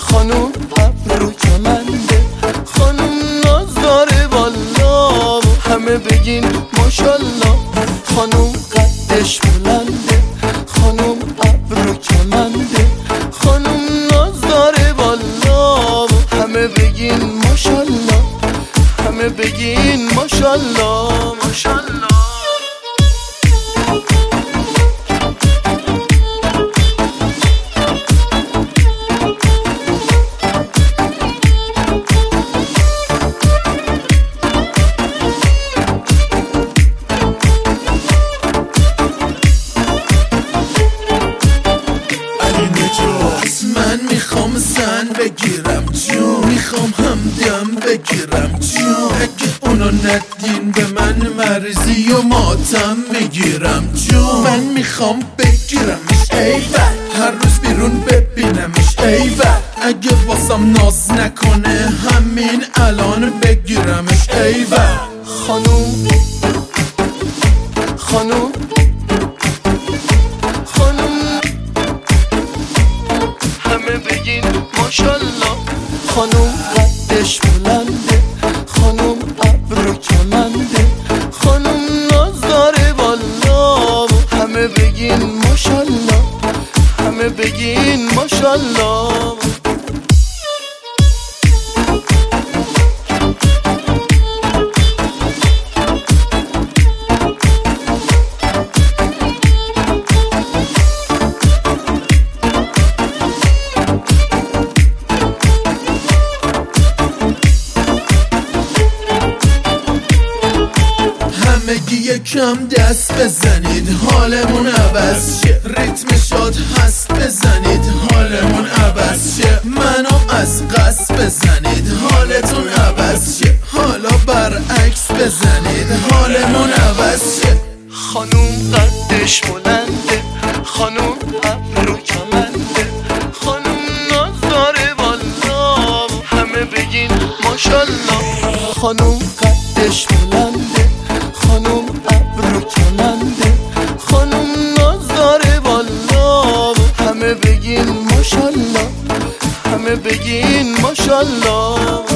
خانوم ابرو کمنده، خانوم ناز داره والا، همه بگین ماشالله. خانوم قدش بلنده، خانوم ابرو کمنده، خانوم ناز داره والا، همه بگین ماشالله، همه بگین ماشالله ماشالله. من میخوام زن بگیرم جون، میخوام همدم بگیرم جون، اگه اونو ندین به من مرزی و ماتم میگیرم جون. من میخوام بگیرمش ایول، هر روز بیرون ببینمش ایول، اگه واسم ناز نکنه همین الان بگیرمش ایول. خانوم خانوم همه بگین ماشالله. خانوم قدش بلنده، خانوم ابرو کمنده، خانوم ناز داره والا، همه بگین ماشالله، همه بگین ماشالله. همگی یکم دست بزنید حالمون عوض شه، ریتم شاد هست بزنید حالمون عوض شه، منو از قصد بزنید حالتون عوض شه، حالا برعکس بزنید حالمون عوض شه. خانوم قدش بلنده، خانوم ابرو کمنده، خانوم ناز داره والا، همه بگین ماشالله. خانوم قدش بلنده، خانوم ابرو کمنده، خانوم ناز داره والا، همه بگین ماشالله، همه بگین ماشالله.